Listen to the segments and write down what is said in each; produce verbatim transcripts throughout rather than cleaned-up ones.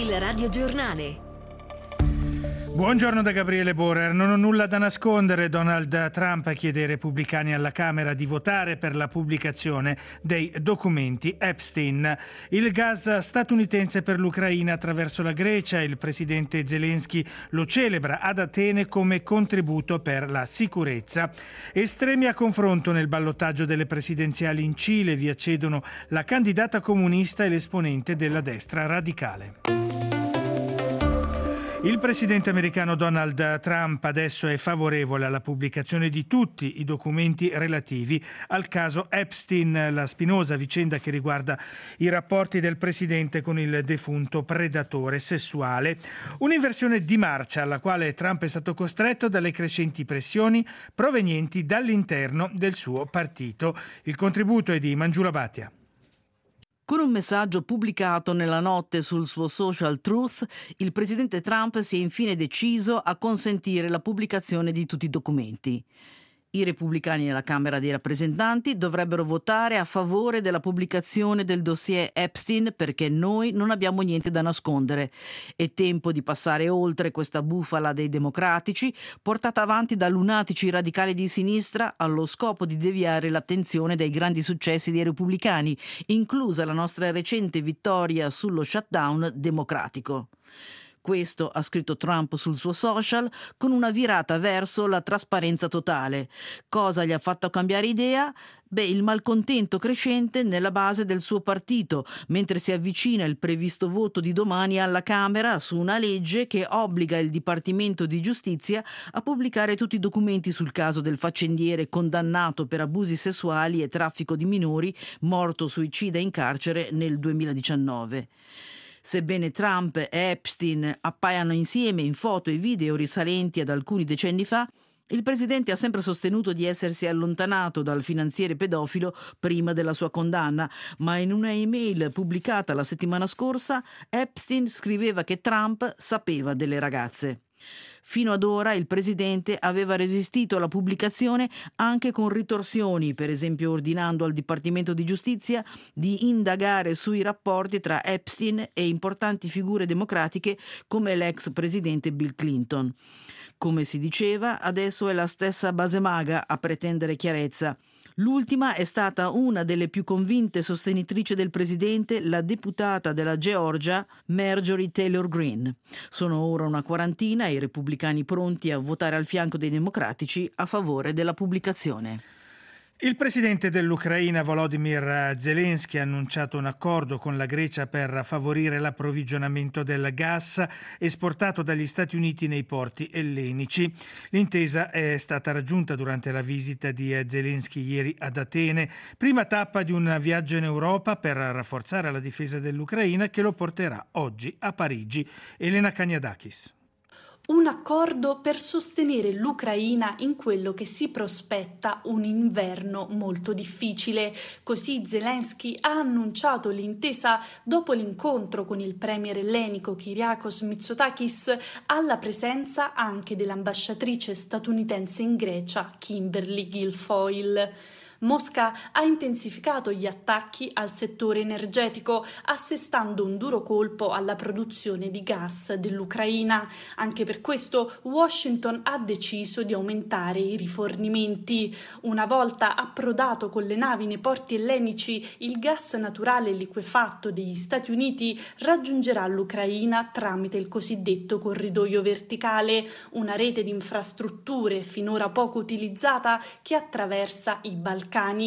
Il radiogiornale. Buongiorno da Gabriele Borer. Non ho nulla da nascondere. Donald Trump chiede ai repubblicani alla Camera di votare per la pubblicazione dei documenti Epstein. Il gas statunitense per l'Ucraina attraverso la Grecia. Il presidente Zelensky lo celebra ad Atene come contributo per la sicurezza. Estremi a confronto nel ballottaggio delle presidenziali in Cile. Vi accedono la candidata comunista e l'esponente della destra radicale. Il presidente americano Donald Trump adesso è favorevole alla pubblicazione di tutti i documenti relativi al caso Epstein, la spinosa vicenda che riguarda i rapporti del presidente con il defunto predatore sessuale. Un'inversione di marcia alla quale Trump è stato costretto dalle crescenti pressioni provenienti dall'interno del suo partito. Il contributo è di Mangiula Bhatia. Con un messaggio pubblicato nella notte sul suo social Truth, il presidente Trump si è infine deciso a consentire la pubblicazione di tutti i documenti. I repubblicani nella Camera dei rappresentanti dovrebbero votare a favore della pubblicazione del dossier Epstein perché noi non abbiamo niente da nascondere. È tempo di passare oltre questa bufala dei democratici portata avanti da lunatici radicali di sinistra allo scopo di deviare l'attenzione dai grandi successi dei repubblicani, inclusa la nostra recente vittoria sullo shutdown democratico. Questo ha scritto Trump sul suo social con una virata verso la trasparenza totale. Cosa gli ha fatto cambiare idea? Beh, il malcontento crescente nella base del suo partito, mentre si avvicina il previsto voto di domani alla Camera su una legge che obbliga il Dipartimento di Giustizia a pubblicare tutti i documenti sul caso del faccendiere condannato per abusi sessuali e traffico di minori, morto suicida in carcere nel duemiladiciannove. Sebbene Trump e Epstein appaiano insieme in foto e video risalenti ad alcuni decenni fa, il presidente ha sempre sostenuto di essersi allontanato dal finanziere pedofilo prima della sua condanna, ma in una email pubblicata la settimana scorsa, Epstein scriveva che Trump sapeva delle ragazze. Fino ad ora il presidente aveva resistito alla pubblicazione anche con ritorsioni, per esempio ordinando al Dipartimento di Giustizia di indagare sui rapporti tra Epstein e importanti figure democratiche come l'ex presidente Bill Clinton. Come si diceva, adesso è la stessa base maga a pretendere chiarezza. L'ultima è stata una delle più convinte sostenitrici del presidente, la deputata della Georgia, Marjorie Taylor Greene. Sono ora una quarantina i repubblicani pronti a votare al fianco dei democratici a favore della pubblicazione. Il presidente dell'Ucraina Volodymyr Zelensky ha annunciato un accordo con la Grecia per favorire l'approvvigionamento del gas esportato dagli Stati Uniti nei porti ellenici. L'intesa è stata raggiunta durante la visita di Zelensky ieri ad Atene, prima tappa di un viaggio in Europa per rafforzare la difesa dell'Ucraina che lo porterà oggi a Parigi. Elena Kaniadakis. Un accordo per sostenere l'Ucraina in quello che si prospetta un inverno molto difficile. Così Zelensky ha annunciato l'intesa dopo l'incontro con il premier ellenico Kyriakos Mitsotakis alla presenza anche dell'ambasciatrice statunitense in Grecia Kimberly Guilfoyle. Mosca ha intensificato gli attacchi al settore energetico, assestando un duro colpo alla produzione di gas dell'Ucraina. Anche per questo Washington ha deciso di aumentare i rifornimenti. Una volta approdato con le navi nei porti ellenici, il gas naturale liquefatto degli Stati Uniti raggiungerà l'Ucraina tramite il cosiddetto corridoio verticale, una rete di infrastrutture finora poco utilizzata che attraversa i Balcani.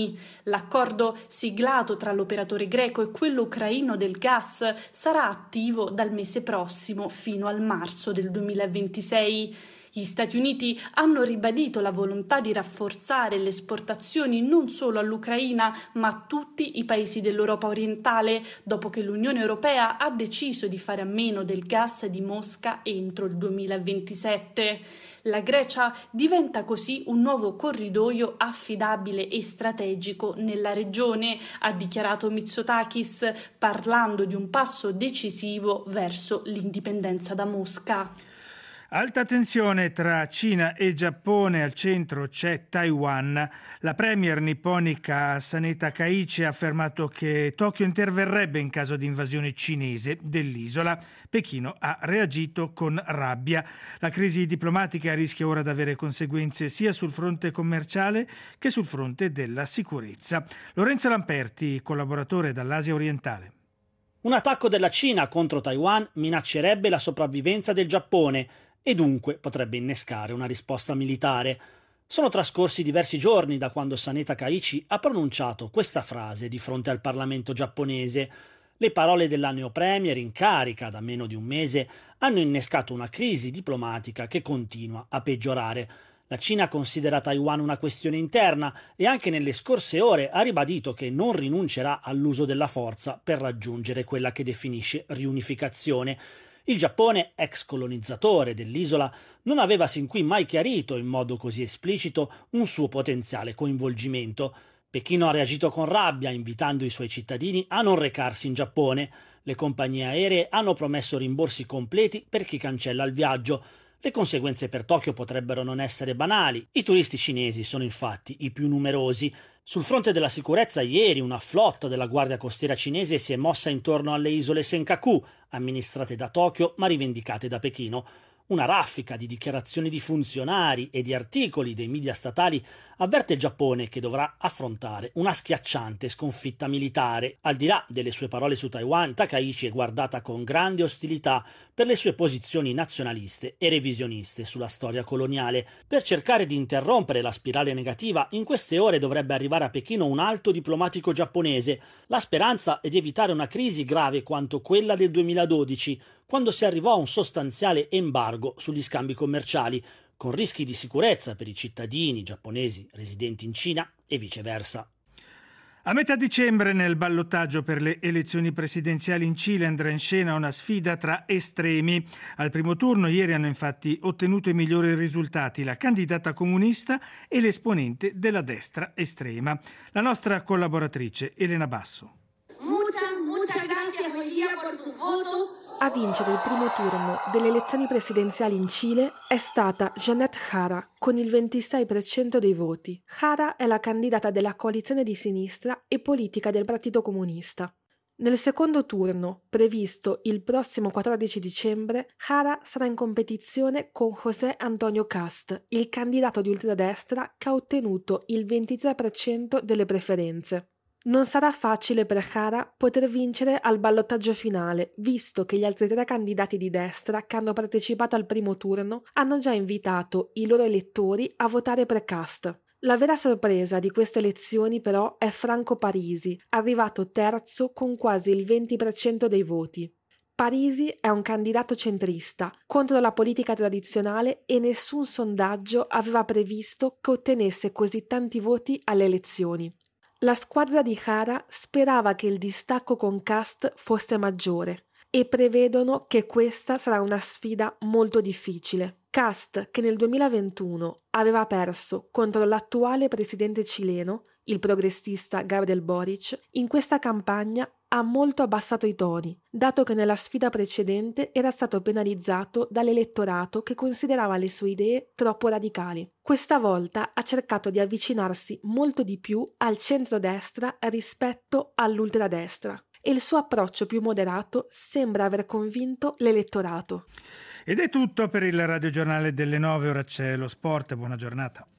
L'accordo siglato tra l'operatore greco e quello ucraino del gas sarà attivo dal mese prossimo fino al marzo del duemilaventisei. Gli Stati Uniti hanno ribadito la volontà di rafforzare le esportazioni non solo all'Ucraina ma a tutti i paesi dell'Europa orientale, dopo che l'Unione Europea ha deciso di fare a meno del gas di Mosca entro il duemilaventisette. La Grecia diventa così un nuovo corridoio affidabile e strategico nella regione, ha dichiarato Mitsotakis, parlando di un passo decisivo verso l'indipendenza da Mosca. Alta tensione tra Cina e Giappone, al centro c'è Taiwan. La premier nipponica Sane Takaichi ha affermato che Tokyo interverrebbe in caso di invasione cinese dell'isola. Pechino ha reagito con rabbia. La crisi diplomatica rischia ora di avere conseguenze sia sul fronte commerciale che sul fronte della sicurezza. Lorenzo Lamperti, collaboratore dall'Asia orientale. Un attacco della Cina contro Taiwan minaccerebbe la sopravvivenza del Giappone e dunque potrebbe innescare una risposta militare. Sono trascorsi diversi giorni da quando Sane Takaichi ha pronunciato questa frase di fronte al Parlamento giapponese. Le parole della neopremier in carica da meno di un mese hanno innescato una crisi diplomatica che continua a peggiorare. La Cina considera Taiwan una questione interna e anche nelle scorse ore ha ribadito che non rinuncerà all'uso della forza per raggiungere quella che definisce riunificazione. Il Giappone, ex colonizzatore dell'isola, non aveva sin qui mai chiarito in modo così esplicito un suo potenziale coinvolgimento. Pechino ha reagito con rabbia, invitando i suoi cittadini a non recarsi in Giappone. Le compagnie aeree hanno promesso rimborsi completi per chi cancella il viaggio. Le conseguenze per Tokyo potrebbero non essere banali. I turisti cinesi sono infatti i più numerosi. Sul fronte della sicurezza, ieri una flotta della Guardia Costiera cinese si è mossa intorno alle isole Senkaku, amministrate da Tokyo ma rivendicate da Pechino. Una raffica di dichiarazioni di funzionari e di articoli dei media statali avverte il Giappone che dovrà affrontare una schiacciante sconfitta militare. Al di là delle sue parole su Taiwan, Takaichi è guardata con grande ostilità per le sue posizioni nazionaliste e revisioniste sulla storia coloniale. Per cercare di interrompere la spirale negativa, in queste ore dovrebbe arrivare a Pechino un alto diplomatico giapponese. La speranza è di evitare una crisi grave quanto quella del duemiladodici, quando si arrivò a un sostanziale embargo sugli scambi commerciali, con rischi di sicurezza per i cittadini giapponesi residenti in Cina e viceversa. A metà dicembre, nel ballottaggio per le elezioni presidenziali in Cile, andrà in scena una sfida tra estremi. Al primo turno ieri hanno infatti ottenuto i migliori risultati la candidata comunista e l'esponente della destra estrema. La nostra collaboratrice Elena Basso. Muchas, muchas gracias hoy día por sus votos. A vincere il primo turno delle elezioni presidenziali in Cile è stata Janet Jara con il ventisei per cento dei voti. Jara è la candidata della coalizione di sinistra e politica del Partito Comunista. Nel secondo turno, previsto il prossimo quattordici dicembre, Jara sarà in competizione con José Antonio Cast, il candidato di ultradestra che ha ottenuto il ventitré per cento delle preferenze. Non sarà facile per Jara poter vincere al ballottaggio finale, visto che gli altri tre candidati di destra che hanno partecipato al primo turno hanno già invitato i loro elettori a votare per Cast. La vera sorpresa di queste elezioni però è Franco Parisi, arrivato terzo con quasi il venti per cento dei voti. Parisi è un candidato centrista, contro la politica tradizionale e nessun sondaggio aveva previsto che ottenesse così tanti voti alle elezioni. La squadra di Jara sperava che il distacco con Cast fosse maggiore e prevedono che questa sarà una sfida molto difficile. Cast, che nel duemilaventuno aveva perso contro l'attuale presidente cileno, il progressista Gabriel Boric, in questa campagna ha molto abbassato i toni, dato che nella sfida precedente era stato penalizzato dall'elettorato che considerava le sue idee troppo radicali. Questa volta ha cercato di avvicinarsi molto di più al centrodestra rispetto all'ultradestra e il suo approccio più moderato sembra aver convinto l'elettorato. Ed è tutto per il radiogiornale delle nove, ora c'è lo sport, buona giornata.